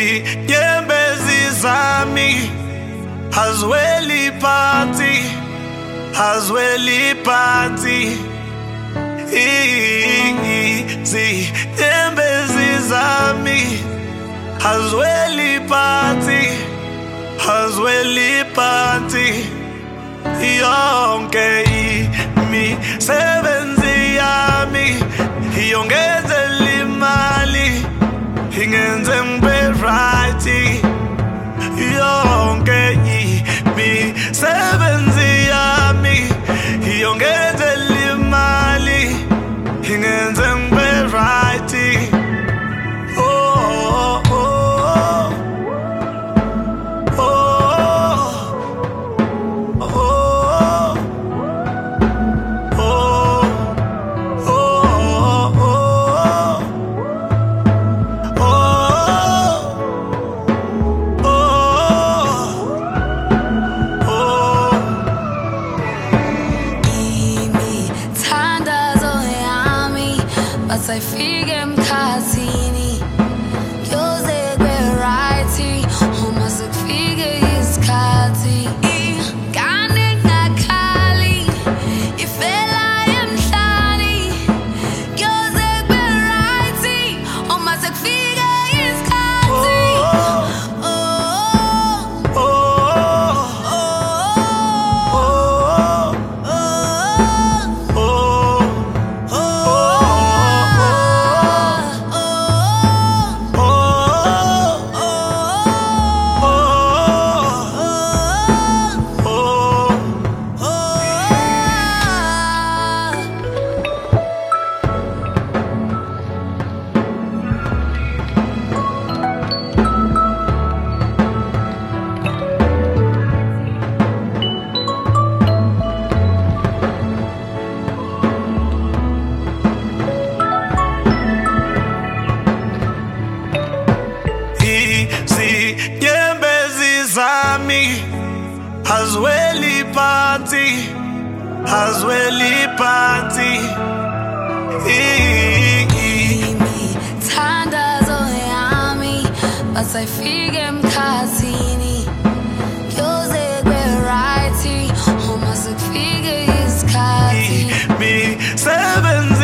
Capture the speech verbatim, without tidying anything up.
Zinyembezi zami hazweli phansi, hazweli phansi. Zinyembezi zami hazweli phansi, hazweli phansi. Yonke imisebenzi yami iyongezela imali, ingenze ngibe right. Yonke imisebenzi yami iyongezela imali, ingenze ngibe right. Oh, oh, oh. Basayifike emkhathini kuyoze kube right, uma sekufike isikhathi ingane ingakhali ifela emhlani. Kuyoze kube right, uma sekufike isikhathi. Oh, oh, oh, oh, oh, oh, oh. Zinyembezi zami hazweli phansi, hazweli phansi. Imithandazo yami basayifike emkhathini kuyoze kube right, uma sekufike isikhathi. Imisebenzi